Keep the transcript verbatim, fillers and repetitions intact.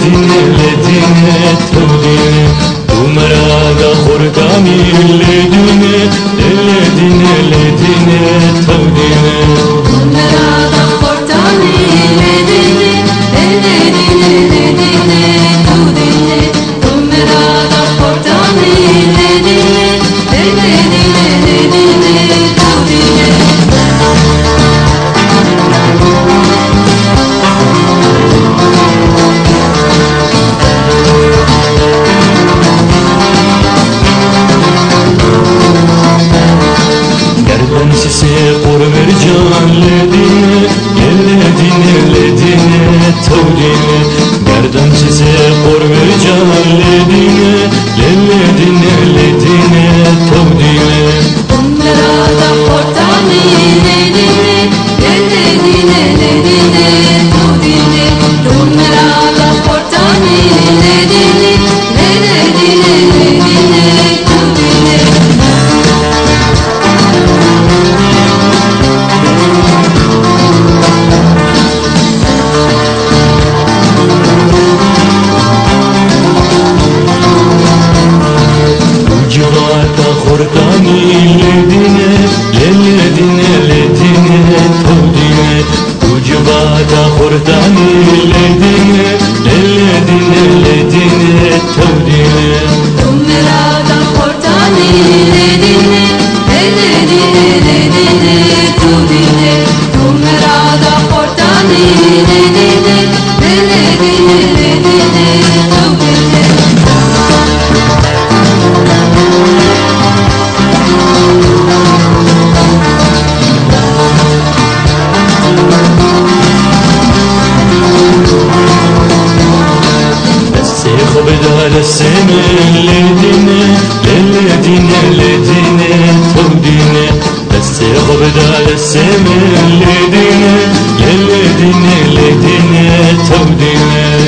لدینه لدینه تودینه تو مرا خوردانی لدینه لدینه لدینه تودینه تو مرا خوردانی لدینه لدینه لدینه تودینه تو مرا خوردانی لدینه لدینه لدینه تودینه Size qurber can ledine ledine ledine tavdine Gerdan size qurber can ledine ledine ledine tavdine Onlara da portani ledine ledine ledine tavdine Onlara da portani ledine ledine ledine tavdine خوردانی لدینه لدینه لدینه تودینه وجباتا خوردانی لدینه لدینه لدینه تودینه تو مرا دا خوردانی لدینه لدینه لدینه تودینه تو مرا دا خوردانی لدینه لدینه لدینه تودینه Seme ledine ledine ledine tavdine Beste khobdal seme ledine ledine ledine tavdine